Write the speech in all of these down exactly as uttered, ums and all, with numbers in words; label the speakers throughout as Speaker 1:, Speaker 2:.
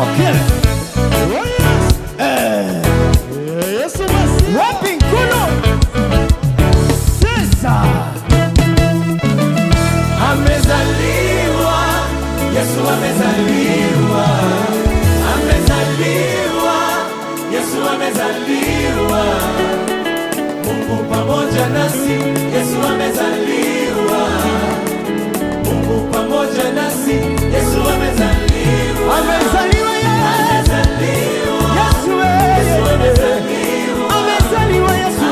Speaker 1: Okay. Oh yes. Eh. Yesu Masihi. Wapi mkono? Sasa. Amezaliwa. Yesu amezaliwa. Amezaliwa. Yesu amezaliwa. Mungu pamoja nasi. Yesu amezaliwa. Mungu pamoja nasi. Yesu amezaliwa. Amezaliwa Yesu. Yesu amezaliwa. Amezaliwa Yesu.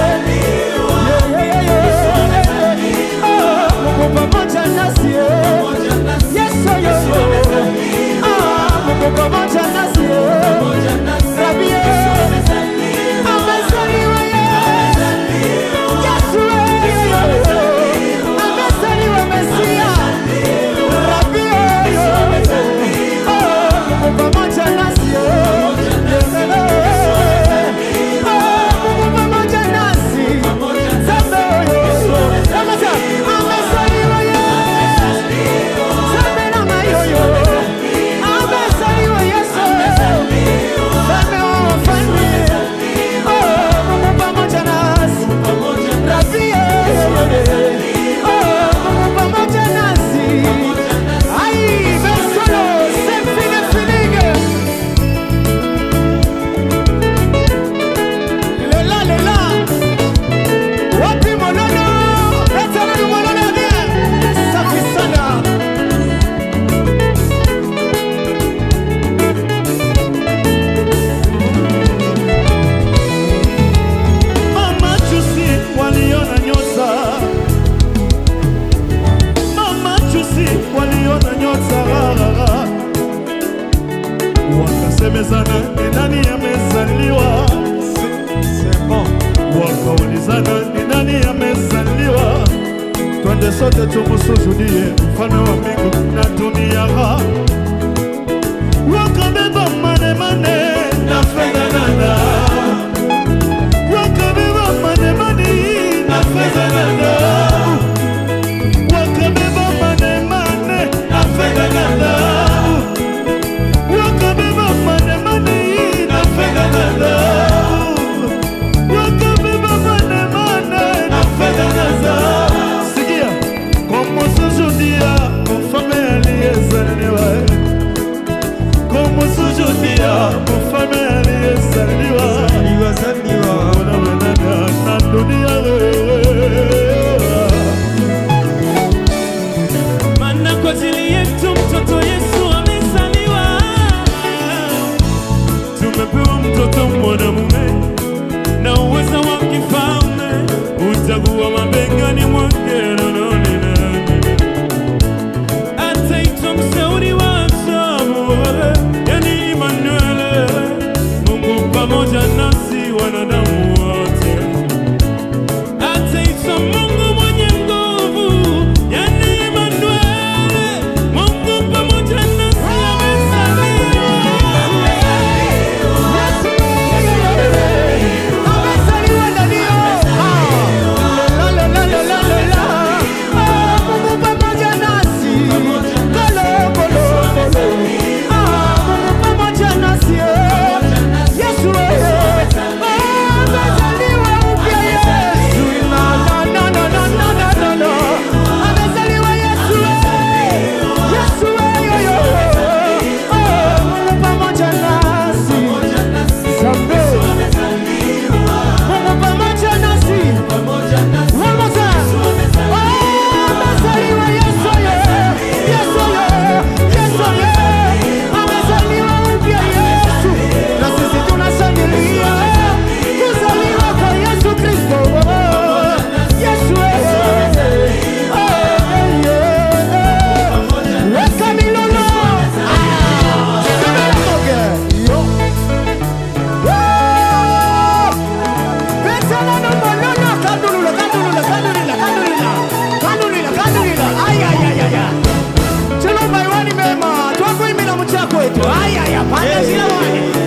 Speaker 1: Amezaliwa. Mungu pamoja nasi. Yesu amezaliwa. Mungu pamoja nasi. Rabbi amezaliwa Yesu. Amezaliwa Mesia. Rabbi Mungu pamoja nasi. Mungu pamoja nasi. Zambe amezaliwa Yesu. Zambe na mayoyo. Amezaliwa Yesu. Zambe wafalme. Mungu pamoja nasi. Rabbi Mungu pamoja nasi. Ai versolo semfine filige. Lela lela. Wapi monono? Betana ni monono bien. Safi sana. Mama Chusi waliona nyota. Mama Chusi waliona nyota. Wakasemezana ni nani amezaliwa. C'est bon. Wakaulizana ni nani amezaliwa. Twende sote tumusujudie mfalme wa mbingu na dunia. Wakabeba mane mane na fedha na dhahabu. Wakabeba mane mane na fedha na dhahabu. Wakabeba mane mane na fedha na dhahabu. Wakabeba mane mane na fedha na dhahabu. Wakabeba mane mane na fedha na dhahabu. Sikia, como sujudia mfalme aliyezaliwa. Como sujudia mfalme aliyezaliwa. Na dunia maana kwa ajili yetu mtoto Yesu amezaliwa. Tumepewa mtoto mwanamume na uwezo wa kifalme, utakuwa mabegani mwake. Ataitwa mshauri wa ajabu, yani Immanuel, Mungu pamoja nasi wanadamu wote. Ataitwa Mungu mwenye nguvu, yani Immanuel, Mungu pamoja nasi amezaliwa. Amezaliwa ndani yao. La la la la la la. Mungu pamoja nasi. Kolo kolo kolo. Mungu pamoja nasi. Yesu amezaliwa upya Yesu. Na na na na na na na na. Amezaliwa Yesu. Yesu yo. Mungu pamoja nasi. Zambe. Mungu pamoja nasi. One more time. Amezaliwa Yesu yo. Yesu yo. Yesu yo. Amezaliwa upya Yesu. Na sisi tunashangilia kuzaliwa kwa Yesu Kristo. Yesu yo. Weka milolo. Kamera moge. Yo. Betana no mololo. Kandulula, kandulula, kandulula, kandulula. Kandulula, kandulula. Ay, ay, ay, ay, ay. Chelo maiwani mema. Tuwako imina mchako etu. Ay, ay, ay. Pande sila wani.